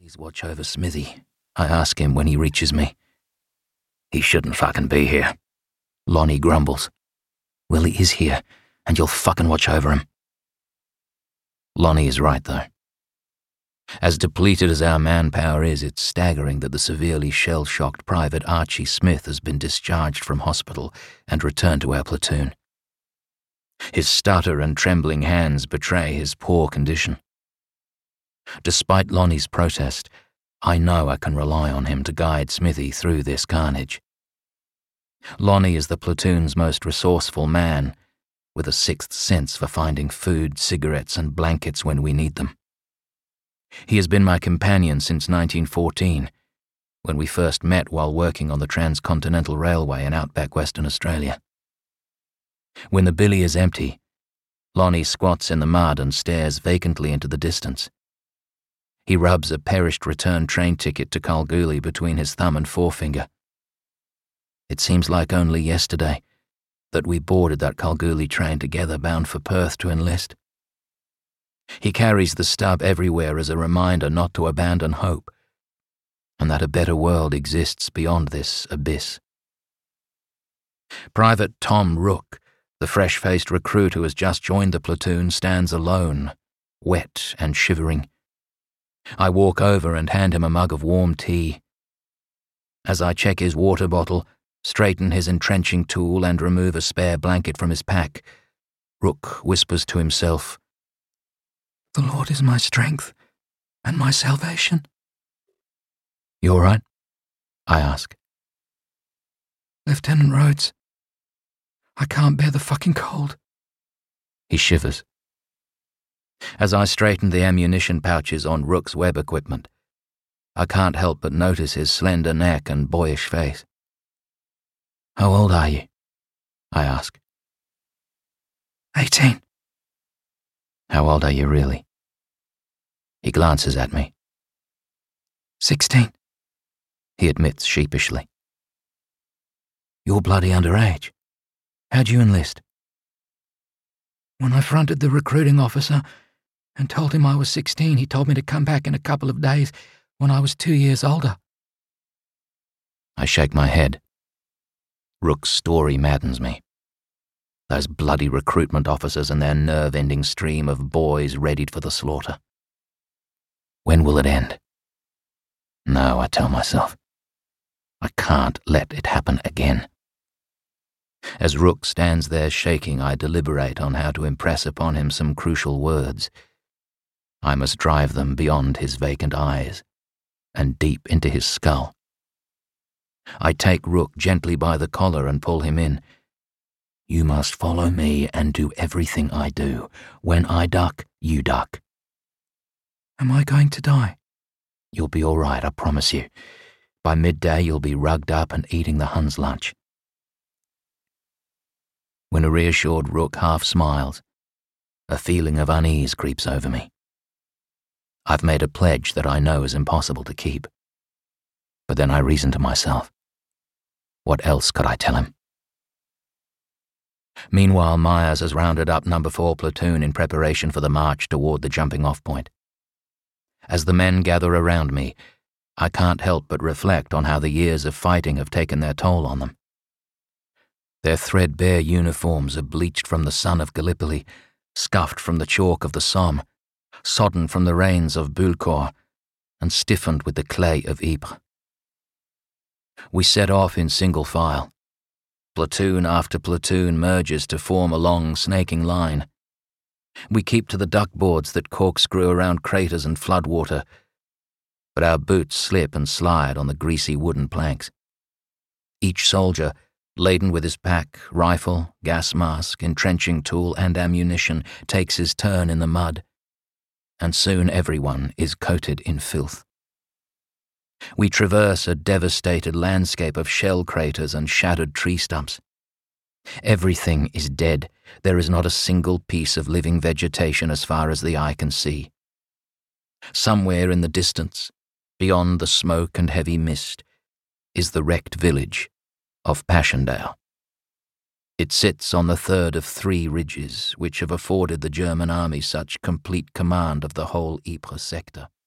Please watch over Smithy, I ask him when he reaches me. He shouldn't fucking be here, Lonnie grumbles. Well, he is here, and you'll fucking watch over him. Lonnie is right, though. As depleted as our manpower is, it's staggering that the severely shell-shocked Private Archie Smith has been discharged from hospital and returned to our platoon. His stutter and trembling hands betray his poor condition. Despite Lonnie's protest, I know I can rely on him to guide Smithy through this carnage. Lonnie is the platoon's most resourceful man, with a sixth sense for finding food, cigarettes, and blankets when we need them. He has been my companion since 1914, when we first met while working on the Transcontinental Railway in outback Western Australia. When the billy is empty, Lonnie squats in the mud and stares vacantly into the distance. He rubs a perished return train ticket to Kalgoorlie between his thumb and forefinger. It seems like only yesterday that we boarded that Kalgoorlie train together bound for Perth to enlist. He carries the stub everywhere as a reminder not to abandon hope, and that a better world exists beyond this abyss. Private Tom Rook, the fresh-faced recruit who has just joined the platoon, stands alone, wet and shivering. I walk over and hand him a mug of warm tea. As I check his water bottle, straighten his entrenching tool, and remove a spare blanket from his pack, Rook whispers to himself, "The Lord is my strength and my salvation." "You all right?" I ask. "Lieutenant Rhodes, I can't bear the fucking cold." He shivers. As I straighten the ammunition pouches on Rook's web equipment, I can't help but notice his slender neck and boyish face. "How old are you?" I ask. 18. "How old are you really?" He glances at me. 16, he admits sheepishly. "You're bloody underage. How'd you enlist?" "When I fronted the recruiting officer and told him I was 16, he told me to come back in a couple of days when I was 2 years older." I shake my head. Rook's story maddens me. Those bloody recruitment officers and their nerve-ending stream of boys readied for the slaughter. When will it end? No, I tell myself. I can't let it happen again. As Rook stands there shaking, I deliberate on how to impress upon him some crucial words. I must drive them beyond his vacant eyes and deep into his skull. I take Rook gently by the collar and pull him in. "You must follow me and do everything I do. When I duck, you duck." "Am I going to die?" "You'll be all right, I promise you. By midday you'll be rugged up and eating the Hun's lunch." When a reassured Rook half smiles, a feeling of unease creeps over me. I've made a pledge that I know is impossible to keep. But then I reason to myself, what else could I tell him? Meanwhile, Myers has rounded up No. 4 platoon in preparation for the march toward the jumping-off point. As the men gather around me, I can't help but reflect on how the years of fighting have taken their toll on them. Their threadbare uniforms are bleached from the sun of Gallipoli, scuffed from the chalk of the Somme, sodden from the rains of Bullecourt, and stiffened with the clay of Ypres. We set off in single file. Platoon after platoon merges to form a long, snaking line. We keep to the duckboards that corkscrew around craters and floodwater, but our boots slip and slide on the greasy wooden planks. Each soldier, laden with his pack, rifle, gas mask, entrenching tool, and ammunition, takes his turn in the mud, and soon everyone is coated in filth. We traverse a devastated landscape of shell craters and shattered tree stumps. Everything is dead. There is not a single piece of living vegetation as far as the eye can see. Somewhere in the distance, beyond the smoke and heavy mist, is the wrecked village of Passchendaele. It sits on the third of 3 ridges which have afforded the German army such complete command of the whole Ypres sector.